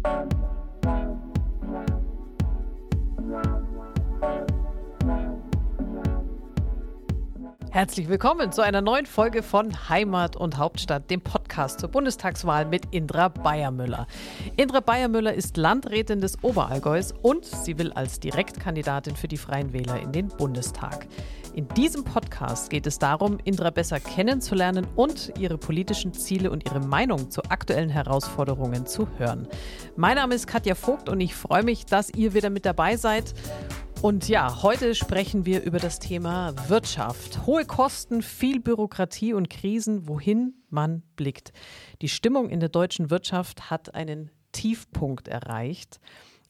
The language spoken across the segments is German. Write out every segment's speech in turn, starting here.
Herzlich willkommen zu einer neuen Folge von Heimat und Hauptstadt, dem Podcast zur Bundestagswahl mit Indra Beier-Müller. Indra Beier-Müller ist Landrätin des Oberallgäus und sie will als Direktkandidatin für die Freien Wähler in den Bundestag. In diesem Podcast geht es darum, Indra besser kennenzulernen und ihre politischen Ziele und ihre Meinung zu aktuellen Herausforderungen zu hören. Mein Name ist Katja Vogt und ich freue mich, dass ihr wieder mit dabei seid. Und ja, heute sprechen wir über das Thema Wirtschaft. Hohe Kosten, viel Bürokratie und Krisen, wohin man blickt. Die Stimmung in der deutschen Wirtschaft hat einen Tiefpunkt erreicht.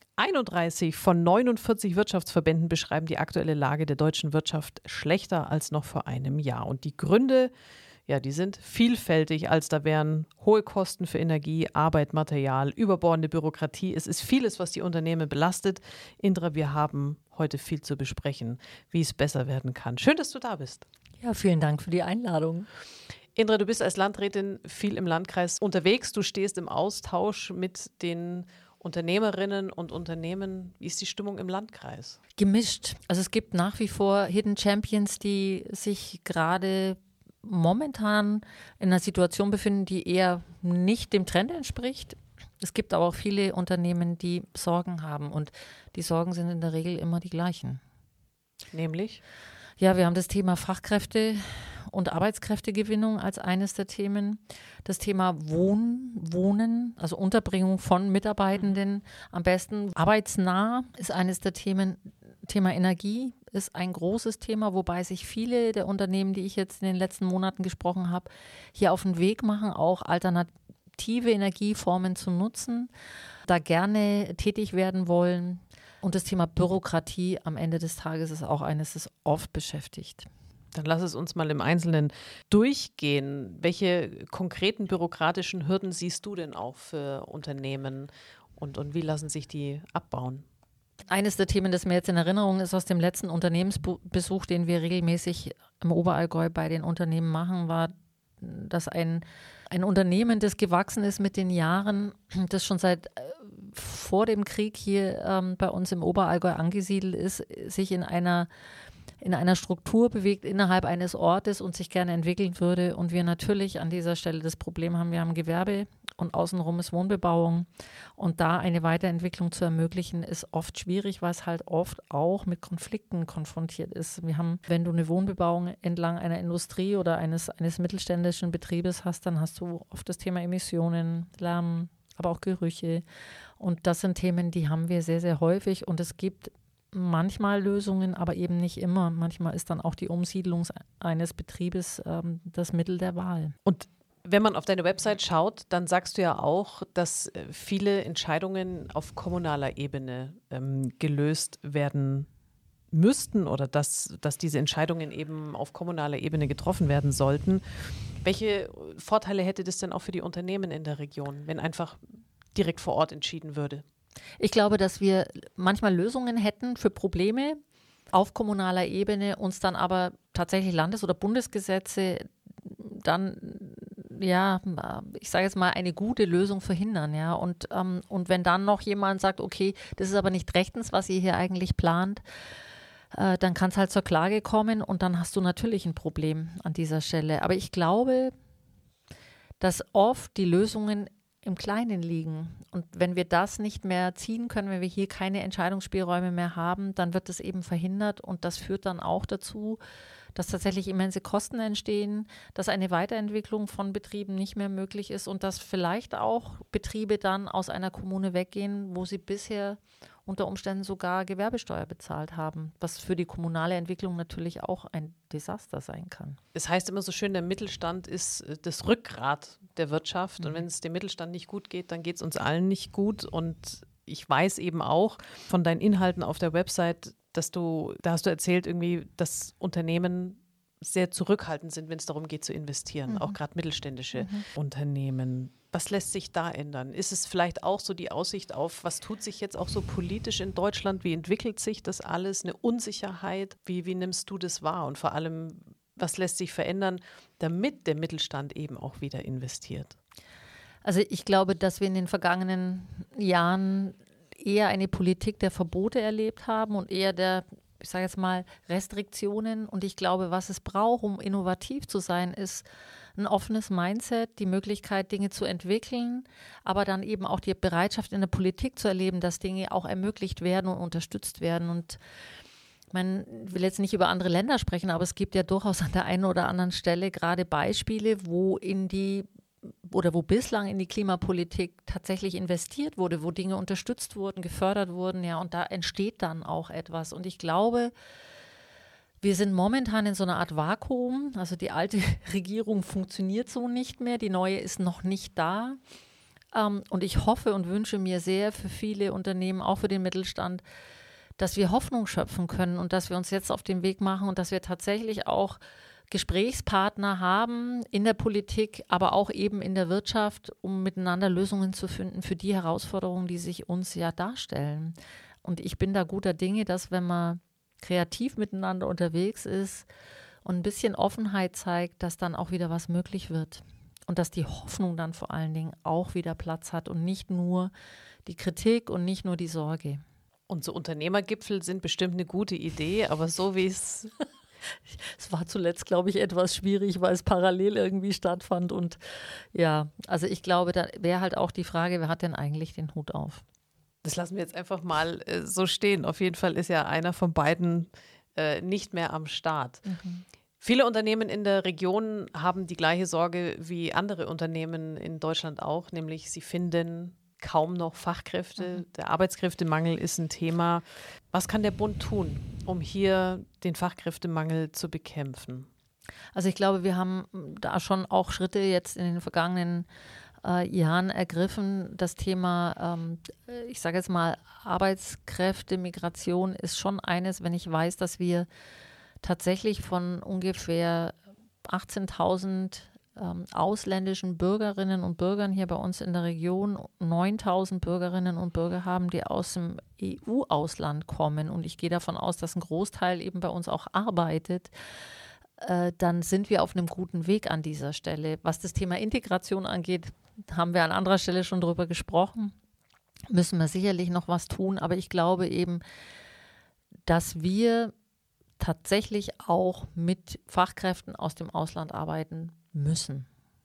31 von 49 Wirtschaftsverbänden beschreiben die aktuelle Lage der deutschen Wirtschaft schlechter als noch vor einem Jahr. Und die Gründe, ja, die sind vielfältig, als da wären hohe Kosten für Energie, Arbeit, Material, überbordende Bürokratie. Es ist vieles, was die Unternehmen belastet. Indra, wir haben heute viel zu besprechen, wie es besser werden kann. Schön, dass du da bist. Ja, vielen Dank für die Einladung. Indra, du bist als Landrätin viel im Landkreis unterwegs. Du stehst im Austausch mit den Unternehmerinnen und Unternehmen. Wie ist die Stimmung im Landkreis? Gemischt. Also es gibt nach wie vor Hidden Champions, die sich gerade momentan in einer Situation befinden, die eher nicht dem Trend entspricht. Es gibt aber auch viele Unternehmen, die Sorgen haben und die Sorgen sind in der Regel immer die gleichen. Nämlich? Ja, wir haben das Thema Fachkräfte und Arbeitskräftegewinnung als eines der Themen. Das Thema Wohnen, also Unterbringung von Mitarbeitenden, am besten arbeitsnah ist eines der Themen. Thema Energie ist ein großes Thema, wobei sich viele der Unternehmen, die ich jetzt in den letzten Monaten gesprochen habe, hier auf den Weg machen, auch alternative Energieformen zu nutzen, da gerne tätig werden wollen. Und das Thema Bürokratie am Ende des Tages ist auch eines, das oft beschäftigt. Dann lass es uns mal im Einzelnen durchgehen. Welche konkreten bürokratischen Hürden siehst du denn auch für Unternehmen und wie lassen sich die abbauen? Eines der Themen, das mir jetzt in Erinnerung ist aus dem letzten Unternehmensbesuch, den wir regelmäßig im Oberallgäu bei den Unternehmen machen, war, dass ein Unternehmen, das gewachsen ist mit den Jahren, das schon seit vor dem Krieg hier bei uns im Oberallgäu angesiedelt ist, sich in einer Struktur bewegt innerhalb eines Ortes und sich gerne entwickeln würde. Und wir natürlich an dieser Stelle das Problem haben, wir haben Gewerbe und außenrum ist Wohnbebauung. Und da eine Weiterentwicklung zu ermöglichen, ist oft schwierig, weil es halt oft auch mit Konflikten konfrontiert ist. Wir haben, wenn du eine Wohnbebauung entlang einer Industrie oder eines mittelständischen Betriebes hast, dann hast du oft das Thema Emissionen, Lärm, aber auch Gerüche. Und das sind Themen, die haben wir sehr, sehr häufig. Und es gibt manchmal Lösungen, aber eben nicht immer. Manchmal ist dann auch die Umsiedlung eines Betriebes das Mittel der Wahl. Und wenn man auf deine Website schaut, dann sagst du ja auch, dass viele Entscheidungen auf kommunaler Ebene gelöst werden müssten oder dass diese Entscheidungen eben auf kommunaler Ebene getroffen werden sollten. Welche Vorteile hätte das denn auch für die Unternehmen in der Region, wenn einfach direkt vor Ort entschieden würde? Ich glaube, dass wir manchmal Lösungen hätten für Probleme auf kommunaler Ebene, uns dann aber tatsächlich Landes- oder Bundesgesetze dann, ja, ich sage jetzt mal, eine gute Lösung verhindern. Ja? Und wenn dann noch jemand sagt, okay, das ist aber nicht rechtens, was ihr hier eigentlich plant, dann kann es halt zur Klage kommen und dann hast du natürlich ein Problem an dieser Stelle. Aber ich glaube, dass oft die Lösungen im Kleinen liegen. Und wenn wir das nicht mehr ziehen können, wenn wir hier keine Entscheidungsspielräume mehr haben, dann wird das eben verhindert und das führt dann auch dazu, dass tatsächlich immense Kosten entstehen, dass eine Weiterentwicklung von Betrieben nicht mehr möglich ist und dass vielleicht auch Betriebe dann aus einer Kommune weggehen, wo sie bisher unter Umständen sogar Gewerbesteuer bezahlt haben, was für die kommunale Entwicklung natürlich auch ein Desaster sein kann. Es heißt immer so schön, der Mittelstand ist das Rückgrat der Wirtschaft und wenn es dem Mittelstand nicht gut geht, dann geht es uns allen nicht gut und ich weiß eben auch von deinen Inhalten auf der Website, da hast du erzählt irgendwie, dass Unternehmen sehr zurückhaltend sind, wenn es darum geht zu investieren, auch gerade mittelständische Unternehmen. Was lässt sich da ändern? Ist es vielleicht auch so die Aussicht auf, was tut sich jetzt auch so politisch in Deutschland? Wie entwickelt sich das alles? Eine Unsicherheit? Wie nimmst du das wahr? Und vor allem, was lässt sich verändern, damit der Mittelstand eben auch wieder investiert? Also ich glaube, dass wir in den vergangenen Jahren eher eine Politik der Verbote erlebt haben und eher der, ich sage jetzt mal, Restriktionen. Und ich glaube, was es braucht, um innovativ zu sein, ist ein offenes Mindset, die Möglichkeit, Dinge zu entwickeln, aber dann eben auch die Bereitschaft in der Politik zu erleben, dass Dinge auch ermöglicht werden und unterstützt werden. Und man will jetzt nicht über andere Länder sprechen, aber es gibt ja durchaus an der einen oder anderen Stelle gerade Beispiele, wo bislang in die Klimapolitik tatsächlich investiert wurde, wo Dinge unterstützt wurden, gefördert wurden, ja, und da entsteht dann auch etwas. Und ich glaube, wir sind momentan in so einer Art Vakuum. Also die alte Regierung funktioniert so nicht mehr, die neue ist noch nicht da. Und ich hoffe und wünsche mir sehr für viele Unternehmen, auch für den Mittelstand, dass wir Hoffnung schöpfen können und dass wir uns jetzt auf den Weg machen und dass wir tatsächlich auch Gesprächspartner haben in der Politik, aber auch eben in der Wirtschaft, um miteinander Lösungen zu finden für die Herausforderungen, die sich uns ja darstellen. Und ich bin da guter Dinge, dass wenn man kreativ miteinander unterwegs ist und ein bisschen Offenheit zeigt, dass dann auch wieder was möglich wird. Und dass die Hoffnung dann vor allen Dingen auch wieder Platz hat und nicht nur die Kritik und nicht nur die Sorge. Und so Unternehmergipfel sind bestimmt eine gute Idee, aber so wie es... Es war zuletzt, glaube ich, etwas schwierig, weil es parallel irgendwie stattfand. Und ja, also ich glaube, da wäre halt auch die Frage, wer hat denn eigentlich den Hut auf? Das lassen wir jetzt einfach mal so stehen. Auf jeden Fall ist ja einer von beiden nicht mehr am Start. Mhm. Viele Unternehmen in der Region haben die gleiche Sorge wie andere Unternehmen in Deutschland auch, nämlich sie finden kaum noch Fachkräfte. Der Arbeitskräftemangel ist ein Thema. Was kann der Bund tun, um hier den Fachkräftemangel zu bekämpfen? Also ich glaube, wir haben da schon auch Schritte jetzt in den vergangenen Jahren ergriffen. Das Thema, ich sage jetzt mal, Arbeitskräfte, Migration ist schon eines, wenn ich weiß, dass wir tatsächlich von ungefähr 18.000 ausländischen Bürgerinnen und Bürgern hier bei uns in der Region 9.000 Bürgerinnen und Bürger haben, die aus dem EU-Ausland kommen. Und ich gehe davon aus, dass ein Großteil eben bei uns auch arbeitet. Dann sind wir auf einem guten Weg an dieser Stelle. Was das Thema Integration angeht, haben wir an anderer Stelle schon drüber gesprochen. Müssen wir sicherlich noch was tun. Aber ich glaube eben, dass wir tatsächlich auch mit Fachkräften aus dem Ausland arbeiten müssen.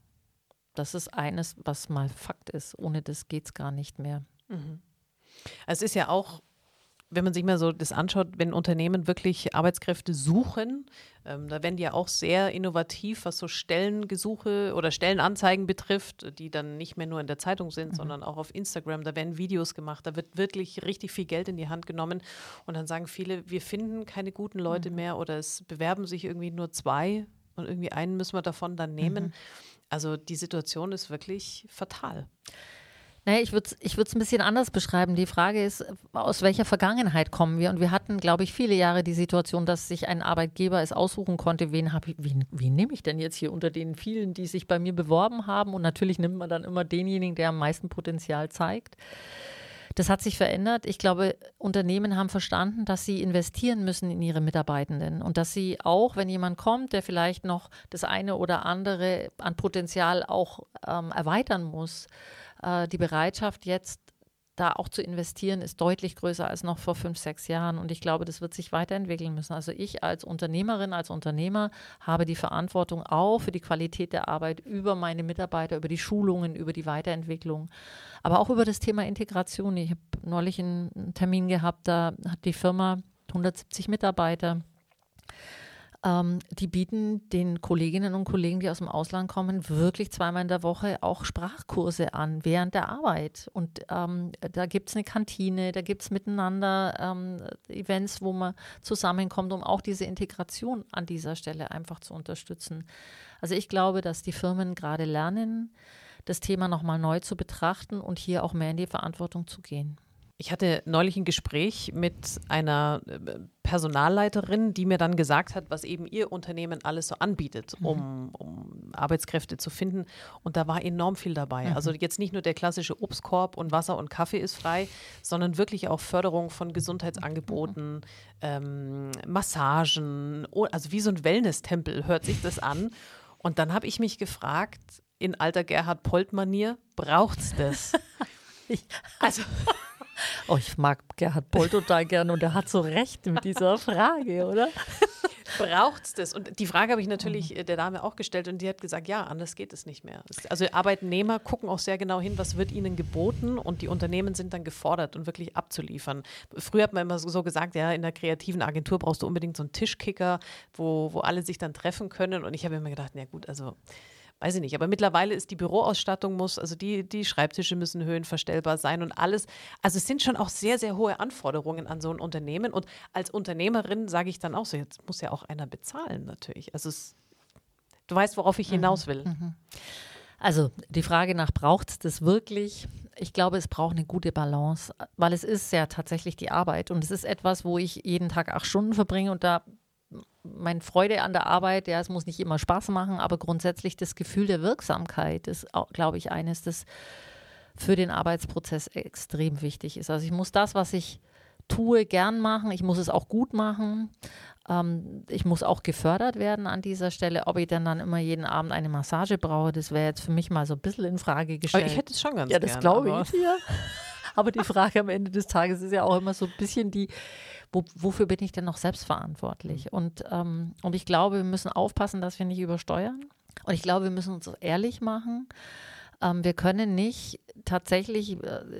Das ist eines, was mal Fakt ist. Ohne das geht es gar nicht mehr. Mhm. Es ist ja auch, wenn man sich mal so das anschaut, wenn Unternehmen wirklich Arbeitskräfte suchen, da werden die ja auch sehr innovativ, was so Stellengesuche oder Stellenanzeigen betrifft, die dann nicht mehr nur in der Zeitung sind, sondern auch auf Instagram. Da werden Videos gemacht, da wird wirklich richtig viel Geld in die Hand genommen und dann sagen viele, wir finden keine guten Leute mehr oder es bewerben sich irgendwie nur 2 und irgendwie einen müssen wir davon dann nehmen. Also die Situation ist wirklich fatal. Naja, ich würde es ein bisschen anders beschreiben. Die Frage ist, aus welcher Vergangenheit kommen wir? Und wir hatten, glaube ich, viele Jahre die Situation, dass sich ein Arbeitgeber es aussuchen konnte, wen nehme ich denn jetzt hier unter den vielen, die sich bei mir beworben haben? Und natürlich nimmt man dann immer denjenigen, der am meisten Potenzial zeigt. Das hat sich verändert. Ich glaube, Unternehmen haben verstanden, dass sie investieren müssen in ihre Mitarbeitenden und dass sie auch, wenn jemand kommt, der vielleicht noch das eine oder andere an Potenzial auch erweitern muss, die Bereitschaft jetzt da auch zu investieren ist deutlich größer als noch vor 5, 6 Jahren. Und ich glaube, das wird sich weiterentwickeln müssen. Also ich als Unternehmerin, als Unternehmer habe die Verantwortung auch für die Qualität der Arbeit über meine Mitarbeiter, über die Schulungen, über die Weiterentwicklung, aber auch über das Thema Integration. Ich habe neulich einen Termin gehabt, da hat die Firma 170 Mitarbeiter. Die bieten den Kolleginnen und Kollegen, die aus dem Ausland kommen, wirklich 2-mal in der Woche auch Sprachkurse an während der Arbeit. Und da gibt es eine Kantine, da gibt es miteinander Events, wo man zusammenkommt, um auch diese Integration an dieser Stelle einfach zu unterstützen. Also ich glaube, dass die Firmen gerade lernen, das Thema nochmal neu zu betrachten und hier auch mehr in die Verantwortung zu gehen. Ich hatte neulich ein Gespräch mit einer Personalleiterin, die mir dann gesagt hat, was eben ihr Unternehmen alles so anbietet, um Arbeitskräfte zu finden. Und da war enorm viel dabei. Also jetzt nicht nur der klassische Obstkorb und Wasser und Kaffee ist frei, sondern wirklich auch Förderung von Gesundheitsangeboten, Massagen, also wie so ein Wellness-Tempel hört sich das an. Und dann habe ich mich gefragt, in alter Gerhard-Polt-Manier, braucht's das? Also ich mag Gerhard Polt total gerne und er hat so recht mit dieser Frage, oder? Braucht's das? Und die Frage habe ich natürlich der Dame auch gestellt und die hat gesagt, ja, anders geht es nicht mehr. Also Arbeitnehmer gucken auch sehr genau hin, was wird ihnen geboten und die Unternehmen sind dann gefordert und wirklich abzuliefern. Früher hat man immer so gesagt, ja, in der kreativen Agentur brauchst du unbedingt so einen Tischkicker, wo alle sich dann treffen können und ich habe immer gedacht, na gut, also weiß ich nicht, aber mittlerweile ist die Büroausstattung also die Schreibtische müssen höhenverstellbar sein und alles. Also es sind schon auch sehr, sehr hohe Anforderungen an so ein Unternehmen und als Unternehmerin sage ich dann auch so, jetzt muss ja auch einer bezahlen natürlich. Also du weißt, worauf ich hinaus will. Also die Frage nach, braucht es das wirklich? Ich glaube, es braucht eine gute Balance, weil es ist ja tatsächlich die Arbeit und es ist etwas, wo ich jeden Tag 8 Stunden verbringe und da meine Freude an der Arbeit, ja, es muss nicht immer Spaß machen, aber grundsätzlich das Gefühl der Wirksamkeit ist, auch, glaube ich, eines, das für den Arbeitsprozess extrem wichtig ist. Also ich muss das, was ich tue, gern machen, ich muss es auch gut machen, ich muss auch gefördert werden an dieser Stelle. Ob ich dann immer jeden Abend eine Massage brauche, das wäre jetzt für mich mal so ein bisschen in Frage gestellt. Aber ich hätte es schon ganz gern. Ja, das glaube ich. Ja. Aber die Frage am Ende des Tages ist ja auch immer so ein bisschen wofür bin ich denn noch selbstverantwortlich? Und ich glaube, wir müssen aufpassen, dass wir nicht übersteuern. Und ich glaube, wir müssen uns ehrlich machen. Wir können nicht tatsächlich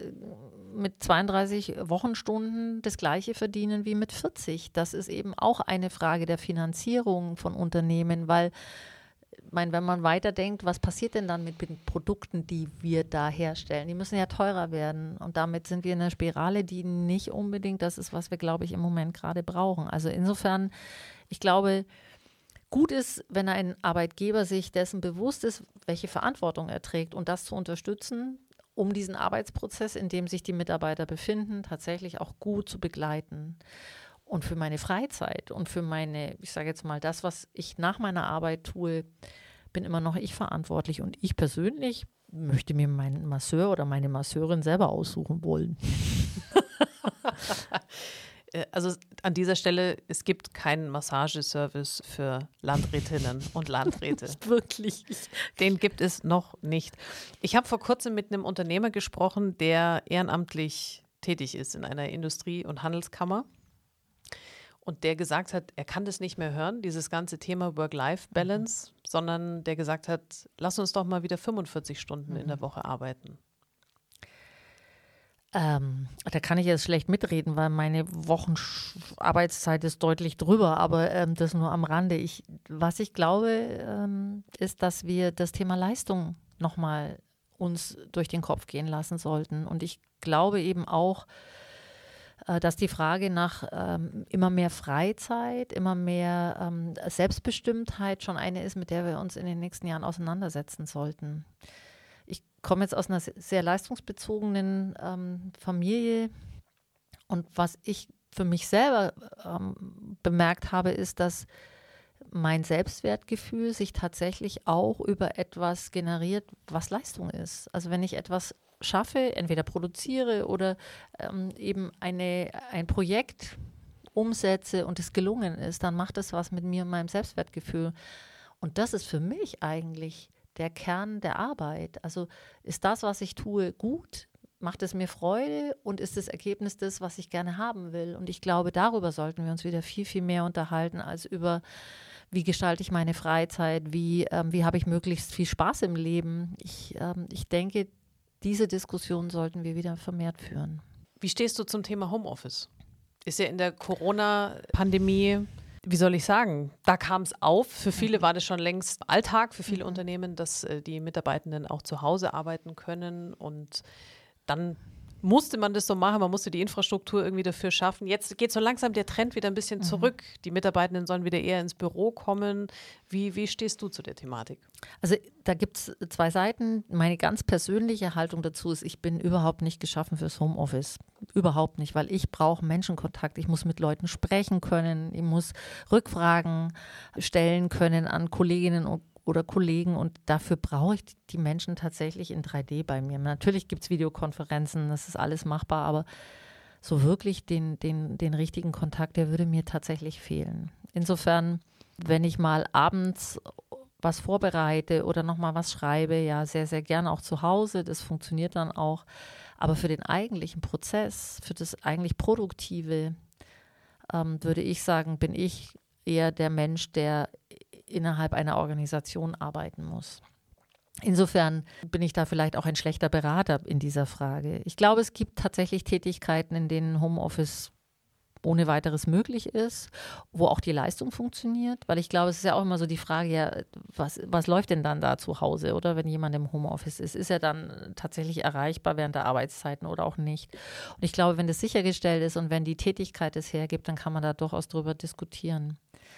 mit 32 Wochenstunden das Gleiche verdienen wie mit 40. Das ist eben auch eine Frage der Finanzierung von Unternehmen, weil wenn man weiterdenkt, was passiert denn dann mit den Produkten, die wir da herstellen? Die müssen ja teurer werden und damit sind wir in einer Spirale, die nicht unbedingt das ist, was wir, glaube ich, im Moment gerade brauchen. Also insofern, ich glaube, gut ist, wenn ein Arbeitgeber sich dessen bewusst ist, welche Verantwortung er trägt und das zu unterstützen, um diesen Arbeitsprozess, in dem sich die Mitarbeiter befinden, tatsächlich auch gut zu begleiten. Und für meine Freizeit und für ich sage jetzt mal, das, was ich nach meiner Arbeit tue, bin immer noch ich verantwortlich. Und ich persönlich möchte mir meinen Masseur oder meine Masseurin selber aussuchen wollen. Also an dieser Stelle, es gibt keinen Massageservice für Landrätinnen und Landräte. Wirklich. Den gibt es noch nicht. Ich habe vor kurzem mit einem Unternehmer gesprochen, der ehrenamtlich tätig ist in einer Industrie- und Handelskammer. Und der gesagt hat, er kann das nicht mehr hören, dieses ganze Thema Work-Life-Balance, sondern der gesagt hat, lass uns doch mal wieder 45 Stunden in der Woche arbeiten. Da kann ich jetzt schlecht mitreden, weil meine Wochenarbeitszeit ist deutlich drüber, aber das nur am Rande. Was ich glaube, ist, dass wir das Thema Leistung nochmal uns durch den Kopf gehen lassen sollten. Und ich glaube eben auch, dass die Frage nach immer mehr Freizeit, immer mehr Selbstbestimmtheit schon eine ist, mit der wir uns in den nächsten Jahren auseinandersetzen sollten. Ich komme jetzt aus einer sehr leistungsbezogenen Familie und was ich für mich selber bemerkt habe, ist, dass mein Selbstwertgefühl sich tatsächlich auch über etwas generiert, was Leistung ist. Also wenn ich etwas schaffe, entweder produziere oder eben ein Projekt umsetze und es gelungen ist, dann macht das was mit mir und meinem Selbstwertgefühl. Und das ist für mich eigentlich der Kern der Arbeit. Also ist das, was ich tue, gut? Macht es mir Freude und ist das Ergebnis das, was ich gerne haben will? Und ich glaube, darüber sollten wir uns wieder viel, viel mehr unterhalten, als über, wie gestalte ich meine Freizeit, wie habe ich möglichst viel Spaß im Leben. Ich denke, diese Diskussion sollten wir wieder vermehrt führen. Wie stehst du zum Thema Homeoffice? Ist ja in der Corona-Pandemie, wie soll ich sagen, da kam es auf. Für viele war das schon längst Alltag, für viele Unternehmen, dass die Mitarbeitenden auch zu Hause arbeiten können. Und dann musste man das so machen, man musste die Infrastruktur irgendwie dafür schaffen. Jetzt geht so langsam der Trend wieder ein bisschen zurück. Die Mitarbeitenden sollen wieder eher ins Büro kommen. Wie stehst du zu der Thematik? Also da gibt es zwei Seiten. Meine ganz persönliche Haltung dazu ist, ich bin überhaupt nicht geschaffen fürs Homeoffice. Überhaupt nicht, weil ich brauche Menschenkontakt. Ich muss mit Leuten sprechen können. Ich muss Rückfragen stellen können an Kolleginnen oder Kollegen und dafür brauche ich die Menschen tatsächlich in 3D bei mir. Natürlich gibt es Videokonferenzen, das ist alles machbar, aber so wirklich den richtigen Kontakt, der würde mir tatsächlich fehlen. Insofern, wenn ich mal abends was vorbereite oder nochmal was schreibe, ja, sehr, sehr gern auch zu Hause. Das funktioniert dann auch. Aber für den eigentlichen Prozess, für das eigentlich Produktive, würde ich sagen, bin ich eher der Mensch, der innerhalb einer Organisation arbeiten muss. Insofern bin ich da vielleicht auch ein schlechter Berater in dieser Frage. Ich glaube, es gibt tatsächlich Tätigkeiten, in denen Homeoffice ohne weiteres möglich ist, wo auch die Leistung funktioniert, weil ich glaube, es ist ja auch immer so die Frage, ja, was läuft denn dann da zu Hause, oder wenn jemand im Homeoffice ist? Ist er dann tatsächlich erreichbar während der Arbeitszeiten oder auch nicht? Und ich glaube, wenn das sichergestellt ist und wenn die Tätigkeit es hergibt, dann kann man da durchaus drüber diskutieren.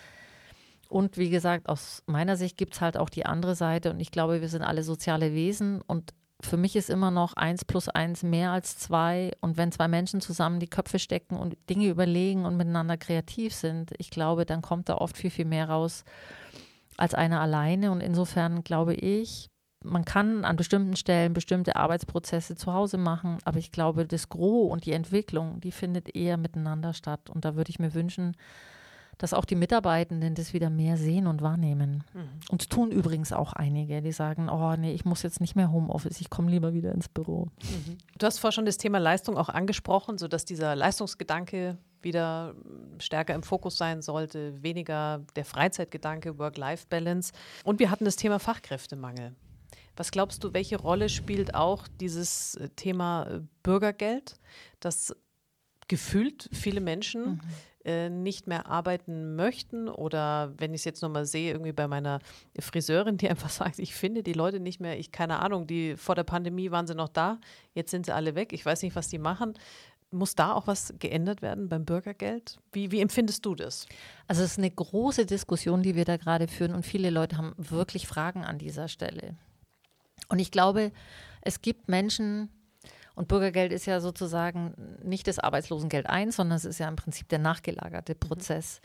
Und wie gesagt, aus meiner Sicht gibt es halt auch die andere Seite und ich glaube, wir sind alle soziale Wesen und für mich ist immer noch 1 + 1 mehr als 2 und wenn 2 Menschen zusammen die Köpfe stecken und Dinge überlegen und miteinander kreativ sind, ich glaube, dann kommt da oft viel, viel mehr raus als einer alleine und insofern glaube ich, man kann an bestimmten Stellen bestimmte Arbeitsprozesse zu Hause machen, aber ich glaube, das Gros und die Entwicklung, die findet eher miteinander statt und da würde ich mir wünschen, dass auch die Mitarbeitenden das wieder mehr sehen und wahrnehmen. Und es tun übrigens auch einige, die sagen, oh nee, ich muss jetzt nicht mehr Homeoffice, ich komme lieber wieder ins Büro. Du hast vorhin schon das Thema Leistung auch angesprochen, sodass dieser Leistungsgedanke wieder stärker im Fokus sein sollte, weniger der Freizeitgedanke, Work-Life-Balance. Und wir hatten das Thema Fachkräftemangel. Was glaubst du, welche Rolle spielt auch dieses Thema Bürgergeld, das gefühlt viele Menschen nicht mehr arbeiten möchten oder wenn ich es jetzt nochmal sehe, irgendwie bei meiner Friseurin, die einfach sagt, ich finde die Leute nicht mehr, keine Ahnung, die vor der Pandemie waren sie noch da, jetzt sind sie alle weg, ich weiß nicht, was die machen. Muss da auch was geändert werden beim Bürgergeld? Wie empfindest du das? Also es ist eine große Diskussion, die wir da gerade führen und viele Leute haben wirklich Fragen an dieser Stelle. Und ich glaube, es gibt Menschen, und Bürgergeld ist ja sozusagen nicht das Arbeitslosengeld 1, sondern es ist ja im Prinzip der nachgelagerte Prozess.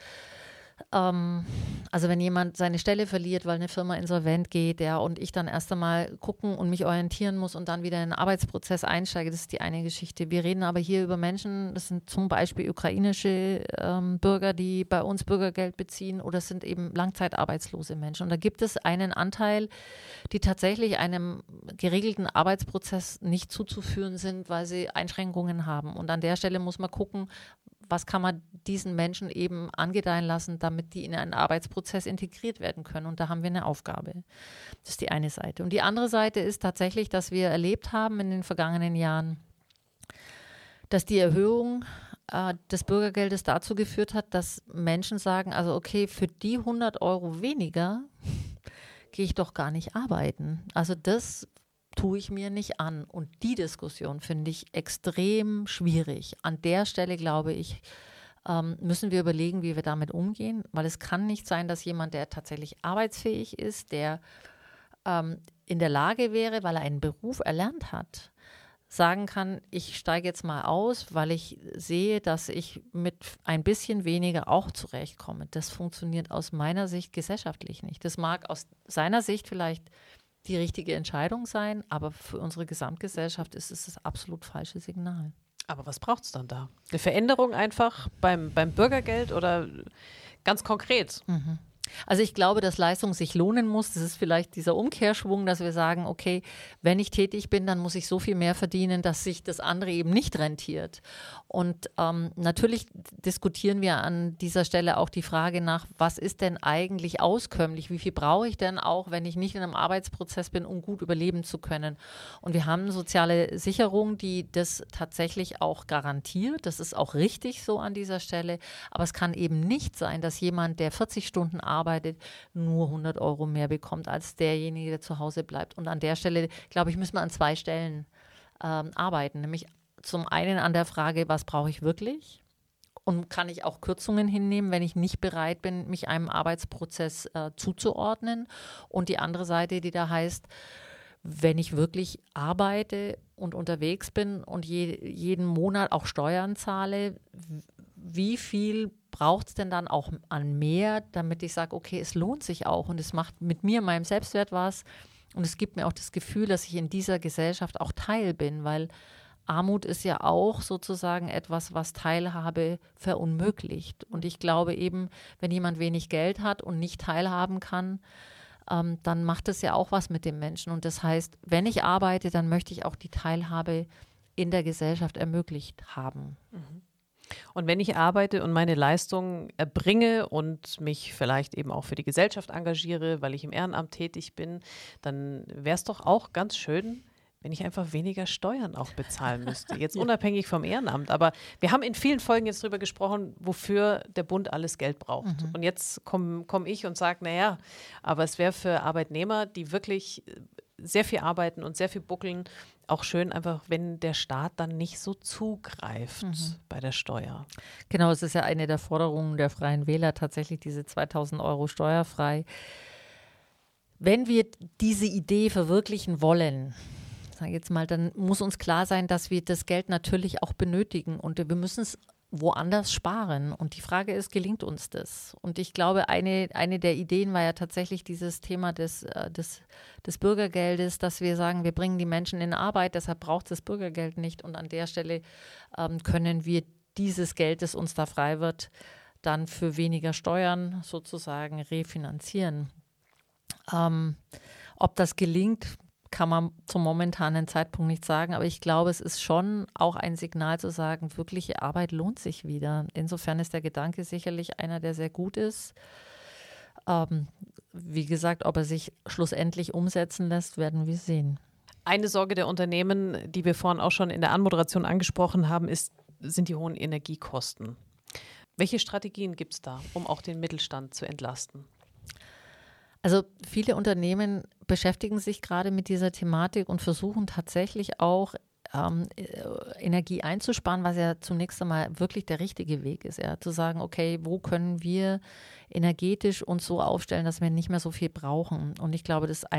Also wenn jemand seine Stelle verliert, weil eine Firma insolvent geht, ja, und ich dann erst einmal gucken und mich orientieren muss und dann wieder in den Arbeitsprozess einsteige, das ist die eine Geschichte. Wir reden aber hier über Menschen, das sind zum Beispiel ukrainische Bürger, die bei uns Bürgergeld beziehen oder es sind eben langzeitarbeitslose Menschen. Und da gibt es einen Anteil, die tatsächlich einem geregelten Arbeitsprozess nicht zuzuführen sind, weil sie Einschränkungen haben. Und an der Stelle muss man gucken, was kann man diesen Menschen eben angedeihen lassen, damit die in einen Arbeitsprozess integriert werden können. Und da haben wir eine Aufgabe. Das ist die eine Seite. Und die andere Seite ist tatsächlich, dass wir erlebt haben in den vergangenen Jahren, dass die Erhöhung des Bürgergeldes dazu geführt hat, dass Menschen sagen, also okay, für die 100 € weniger gehe ich doch gar nicht arbeiten. Also das tue ich mir nicht an. Und die Diskussion finde ich extrem schwierig. An der Stelle, glaube ich, müssen wir überlegen, wie wir damit umgehen, weil es kann nicht sein, dass jemand, der tatsächlich arbeitsfähig ist, der in der Lage wäre, weil er einen Beruf erlernt hat, sagen kann, ich steige jetzt mal aus, weil ich sehe, dass ich mit ein bisschen weniger auch zurechtkomme. Das funktioniert aus meiner Sicht gesellschaftlich nicht. Das mag aus seiner Sicht vielleicht die richtige Entscheidung sein, aber für unsere Gesamtgesellschaft ist es das absolut falsche Signal. Aber was braucht es dann da? Eine Veränderung einfach beim Bürgergeld oder ganz konkret? Also ich glaube, dass Leistung sich lohnen muss. Das ist vielleicht dieser Umkehrschwung, dass wir sagen, okay, wenn ich tätig bin, dann muss ich so viel mehr verdienen, dass sich das andere eben nicht rentiert. Und natürlich diskutieren wir an dieser Stelle auch die Frage nach, was ist denn eigentlich auskömmlich? Wie viel brauche ich denn auch, wenn ich nicht in einem Arbeitsprozess bin, um gut überleben zu können? Und wir haben soziale Sicherung, die das tatsächlich auch garantiert. Das ist auch richtig so an dieser Stelle. Aber es kann eben nicht sein, dass jemand, der 40 Stunden arbeitet, nur 100 € mehr bekommt als derjenige, der zu Hause bleibt. Und an der Stelle, glaube ich, müssen wir an 2 Stellen arbeiten. Nämlich zum einen an der Frage, was brauche ich wirklich? Und kann ich auch Kürzungen hinnehmen, wenn ich nicht bereit bin, mich einem Arbeitsprozess zuzuordnen? Und die andere Seite, die da heißt, wenn ich wirklich arbeite und unterwegs bin und jeden Monat auch Steuern zahle, wie viel braucht es denn dann auch an mehr, damit ich sage, okay, es lohnt sich auch und es macht mit mir, meinem Selbstwert was und es gibt mir auch das Gefühl, dass ich in dieser Gesellschaft auch Teil bin, weil Armut ist ja auch sozusagen etwas, was Teilhabe verunmöglicht. Und ich glaube eben, wenn jemand wenig Geld hat und nicht teilhaben kann, dann macht es ja auch was mit dem Menschen. Und das heißt, wenn ich arbeite, dann möchte ich auch die Teilhabe in der Gesellschaft ermöglicht haben. Und wenn ich arbeite und meine Leistung erbringe und mich vielleicht eben auch für die Gesellschaft engagiere, weil ich im Ehrenamt tätig bin, dann wäre es doch auch ganz schön, wenn ich einfach weniger Steuern auch bezahlen müsste. Jetzt unabhängig vom Ehrenamt. Aber wir haben in vielen Folgen jetzt darüber gesprochen, wofür der Bund alles Geld braucht. Und jetzt komm ich und sage, naja, aber es wäre für Arbeitnehmer, die wirklich sehr viel arbeiten und sehr viel buckeln, auch schön einfach, wenn der Staat dann nicht so zugreift bei der Steuer. Genau, es ist ja eine der Forderungen der Freien Wähler, tatsächlich diese 2.000 Euro steuerfrei. Wenn wir diese Idee verwirklichen wollen, sage jetzt mal, dann muss uns klar sein, dass wir das Geld natürlich auch benötigen und wir müssen es woanders sparen. Und die Frage ist, gelingt uns das? Und ich glaube, eine der Ideen war ja tatsächlich dieses Thema des Bürgergeldes, dass wir sagen, wir bringen die Menschen in Arbeit, deshalb braucht es das Bürgergeld nicht. Und an der Stelle können wir dieses Geld, das uns da frei wird, dann für weniger Steuern sozusagen refinanzieren. Ob das gelingt, kann man zum momentanen Zeitpunkt nicht sagen, aber ich glaube, es ist schon auch ein Signal zu sagen, wirkliche Arbeit lohnt sich wieder. Insofern ist der Gedanke sicherlich einer, der sehr gut ist. Wie gesagt, ob er sich schlussendlich umsetzen lässt, werden wir sehen. Eine Sorge der Unternehmen, die wir vorhin auch schon in der Anmoderation angesprochen haben, sind die hohen Energiekosten. Welche Strategien gibt es da, um auch den Mittelstand zu entlasten? Also viele Unternehmen beschäftigen sich gerade mit dieser Thematik und versuchen tatsächlich auch Energie einzusparen, was ja zunächst einmal wirklich der richtige Weg ist, ja, zu sagen, okay, wo können wir energetisch uns so aufstellen, dass wir nicht mehr so viel brauchen. Und ich glaube, das ist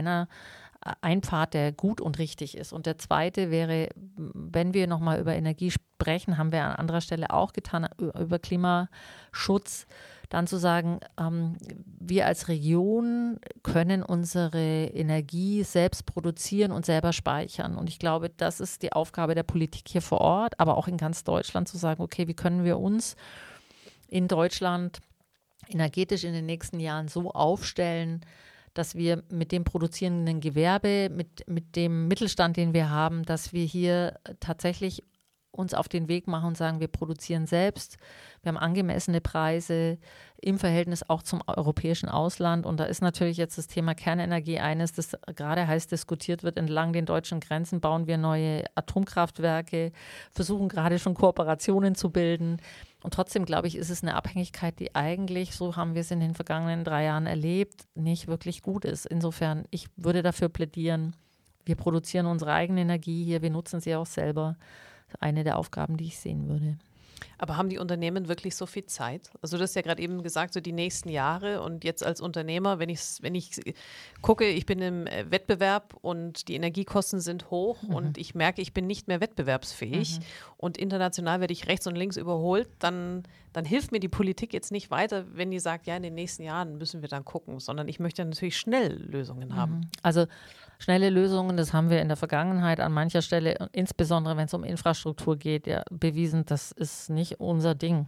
ein Pfad, der gut und richtig ist. Und der zweite wäre, wenn wir nochmal über Energie sprechen, haben wir an anderer Stelle auch getan, über Klimaschutz, dann zu sagen, wir als Region können unsere Energie selbst produzieren und selber speichern. Und ich glaube, das ist die Aufgabe der Politik hier vor Ort, aber auch in ganz Deutschland zu sagen, okay, wie können wir uns in Deutschland energetisch in den nächsten Jahren so aufstellen, dass wir mit dem produzierenden Gewerbe, mit dem Mittelstand, den wir haben, dass wir hier tatsächlich uns auf den Weg machen und sagen, wir produzieren selbst, wir haben angemessene Preise im Verhältnis auch zum europäischen Ausland. Und da ist natürlich jetzt das Thema Kernenergie eines, das gerade heiß diskutiert wird. Entlang den deutschen Grenzen bauen wir neue Atomkraftwerke, versuchen gerade schon Kooperationen zu bilden. Und trotzdem, glaube ich, ist es eine Abhängigkeit, die eigentlich, so haben wir es in den vergangenen 3 Jahren erlebt, nicht wirklich gut ist. Insofern, ich würde dafür plädieren, wir produzieren unsere eigene Energie hier, wir nutzen sie auch selber. Eine der Aufgaben, die ich sehen würde. Aber haben die Unternehmen wirklich so viel Zeit? Also du hast ja gerade eben gesagt, so die nächsten Jahre und jetzt als Unternehmer, wenn ich gucke, ich bin im Wettbewerb und die Energiekosten sind hoch und ich merke, ich bin nicht mehr wettbewerbsfähig und international werde ich rechts und links überholt, dann hilft mir die Politik jetzt nicht weiter, wenn die sagt, ja, in den nächsten Jahren müssen wir dann gucken, sondern ich möchte natürlich schnell Lösungen haben. Also schnelle Lösungen, das haben wir in der Vergangenheit an mancher Stelle, insbesondere wenn es um Infrastruktur geht, ja, bewiesen, das ist nicht unser Ding.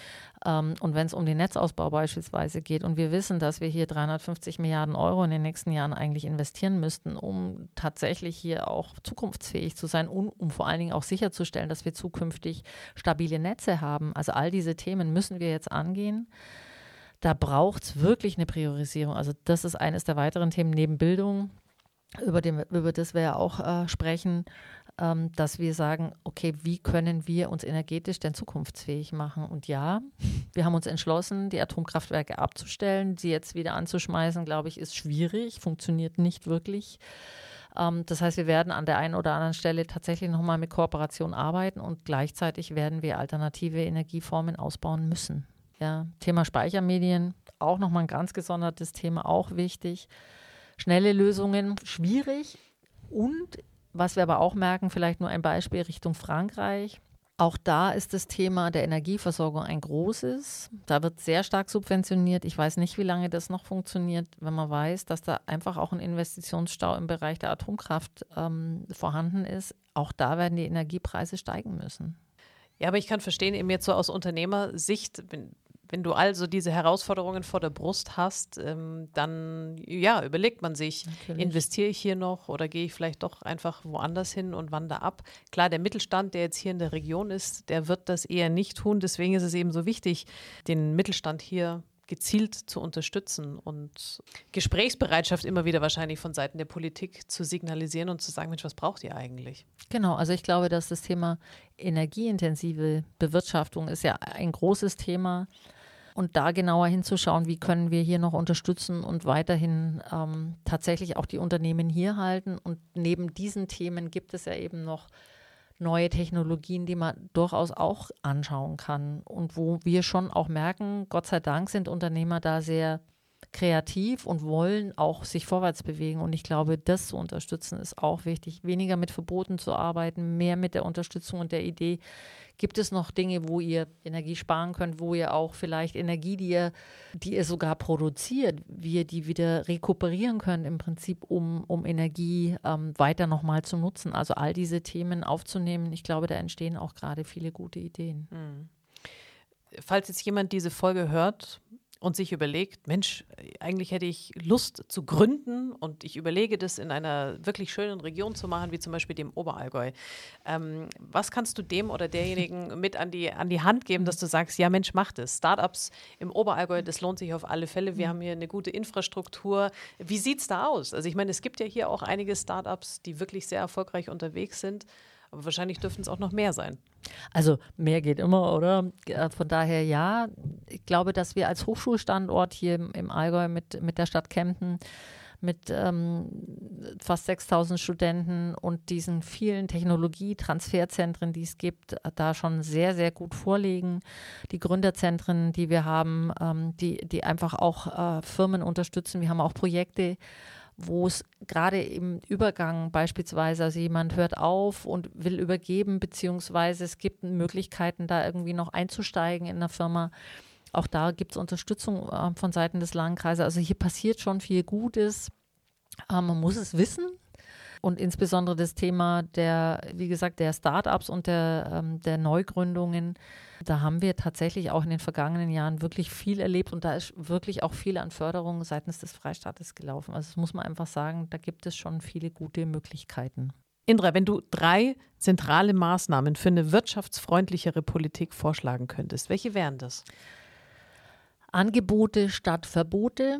Und wenn es um den Netzausbau beispielsweise geht und wir wissen, dass wir hier 350 Milliarden Euro in den nächsten Jahren eigentlich investieren müssten, um tatsächlich hier auch zukunftsfähig zu sein und um vor allen Dingen auch sicherzustellen, dass wir zukünftig stabile Netze haben. Also all diese Themen müssen wir jetzt angehen. Da braucht es wirklich eine Priorisierung. Also das ist eines der weiteren Themen neben Bildung, über das wir ja auch sprechen, dass wir sagen, okay, wie können wir uns energetisch denn zukunftsfähig machen? Und ja, wir haben uns entschlossen, die Atomkraftwerke abzustellen. Sie jetzt wieder anzuschmeißen, glaube ich, ist schwierig, funktioniert nicht wirklich. Das heißt, wir werden an der einen oder anderen Stelle tatsächlich nochmal mit Kooperation arbeiten und gleichzeitig werden wir alternative Energieformen ausbauen müssen. Ja, Thema Speichermedien, auch nochmal ein ganz gesondertes Thema, auch wichtig. Schnelle Lösungen, schwierig. Und was wir aber auch merken, vielleicht nur ein Beispiel Richtung Frankreich. Auch da ist das Thema der Energieversorgung ein großes. Da wird sehr stark subventioniert. Ich weiß nicht, wie lange das noch funktioniert, wenn man weiß, dass da einfach auch ein Investitionsstau im Bereich der Atomkraft vorhanden ist. Auch da werden die Energiepreise steigen müssen. Ja, aber ich kann verstehen, eben jetzt so aus Unternehmersicht, Wenn du also diese Herausforderungen vor der Brust hast, dann überlegt man sich, investiere ich hier noch oder gehe ich vielleicht doch einfach woanders hin und wandere ab. Klar, der Mittelstand, der jetzt hier in der Region ist, der wird das eher nicht tun. Deswegen ist es eben so wichtig, den Mittelstand hier gezielt zu unterstützen und Gesprächsbereitschaft immer wieder wahrscheinlich von Seiten der Politik zu signalisieren und zu sagen, Mensch, was braucht ihr eigentlich? Genau, also ich glaube, dass das Thema energieintensive Bewirtschaftung ist ja ein großes Thema und da genauer hinzuschauen, wie können wir hier noch unterstützen und weiterhin tatsächlich auch die Unternehmen hier halten. Und neben diesen Themen gibt es ja eben noch neue Technologien, die man durchaus auch anschauen kann und wo wir schon auch merken, Gott sei Dank sind Unternehmer da sehr kreativ und wollen auch sich vorwärts bewegen. Und ich glaube, das zu unterstützen ist auch wichtig. Weniger mit Verboten zu arbeiten, mehr mit der Unterstützung und der Idee. Gibt es noch Dinge, wo ihr Energie sparen könnt, wo ihr auch vielleicht Energie, die ihr sogar produziert, wie ihr die wieder rekuperieren könnt im Prinzip, um Energie weiter nochmal zu nutzen. Also all diese Themen aufzunehmen. Ich glaube, da entstehen auch gerade viele gute Ideen. Falls jetzt jemand diese Folge hört und sich überlegt, Mensch, eigentlich hätte ich Lust zu gründen und ich überlege, das in einer wirklich schönen Region zu machen, wie zum Beispiel dem Oberallgäu. Was kannst du dem oder derjenigen mit an die Hand geben, dass du sagst, ja Mensch, mach das. Startups im Oberallgäu, das lohnt sich auf alle Fälle. Wir haben hier eine gute Infrastruktur. Wie sieht es da aus? Also ich meine, es gibt ja hier auch einige Startups, die wirklich sehr erfolgreich unterwegs sind. Aber wahrscheinlich dürften es auch noch mehr sein. Also mehr geht immer, oder? Von daher ja. Ich glaube, dass wir als Hochschulstandort hier im Allgäu mit der Stadt Kempten, mit fast 6.000 Studenten und diesen vielen Technologietransferzentren, die es gibt, da schon sehr, sehr gut vorlegen. Die Gründerzentren, die wir haben, die einfach auch Firmen unterstützen. Wir haben auch Projekte, wo es gerade im Übergang beispielsweise, also jemand hört auf und will übergeben, beziehungsweise es gibt Möglichkeiten, da irgendwie noch einzusteigen in einer Firma. Auch da gibt es Unterstützung von Seiten des Landkreises. Also hier passiert schon viel Gutes. Man muss es wissen. Und insbesondere das Thema der Start-ups und der Neugründungen, da haben wir tatsächlich auch in den vergangenen Jahren wirklich viel erlebt und da ist wirklich auch viel an Förderung seitens des Freistaates gelaufen. Also das muss man einfach sagen, da gibt es schon viele gute Möglichkeiten. Indra, wenn du 3 zentrale Maßnahmen für eine wirtschaftsfreundlichere Politik vorschlagen könntest, welche wären das? Angebote statt Verbote.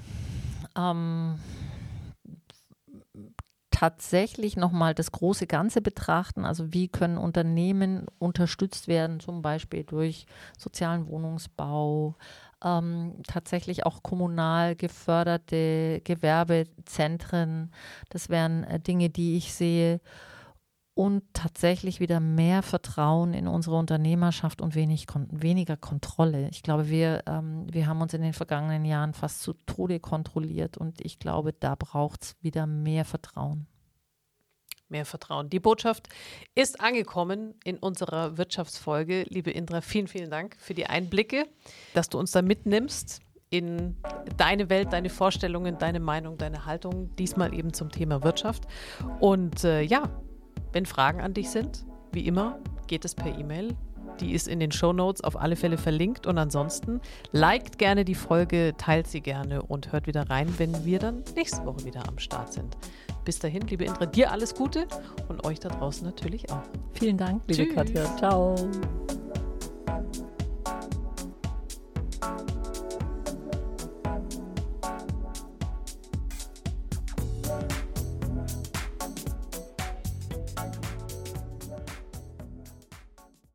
Tatsächlich nochmal das große Ganze betrachten, also wie können Unternehmen unterstützt werden, zum Beispiel durch sozialen Wohnungsbau, tatsächlich auch kommunal geförderte Gewerbezentren, das wären Dinge, die ich sehe und tatsächlich wieder mehr Vertrauen in unsere Unternehmerschaft und weniger Kontrolle. Ich glaube, wir haben uns in den vergangenen Jahren fast zu Tode kontrolliert und ich glaube, da braucht es wieder mehr Vertrauen. Mehr Vertrauen. Die Botschaft ist angekommen in unserer Wirtschaftsfolge. Liebe Indra, vielen, vielen Dank für die Einblicke, dass du uns da mitnimmst in deine Welt, deine Vorstellungen, deine Meinung, deine Haltung, diesmal eben zum Thema Wirtschaft. Und wenn Fragen an dich sind, wie immer, geht es per E-Mail. Die ist in den Shownotes auf alle Fälle verlinkt. Und ansonsten liked gerne die Folge, teilt sie gerne und hört wieder rein, wenn wir dann nächste Woche wieder am Start sind. Bis dahin, liebe Indra, dir alles Gute und euch da draußen natürlich auch. Vielen Dank, liebe Katja. Ciao.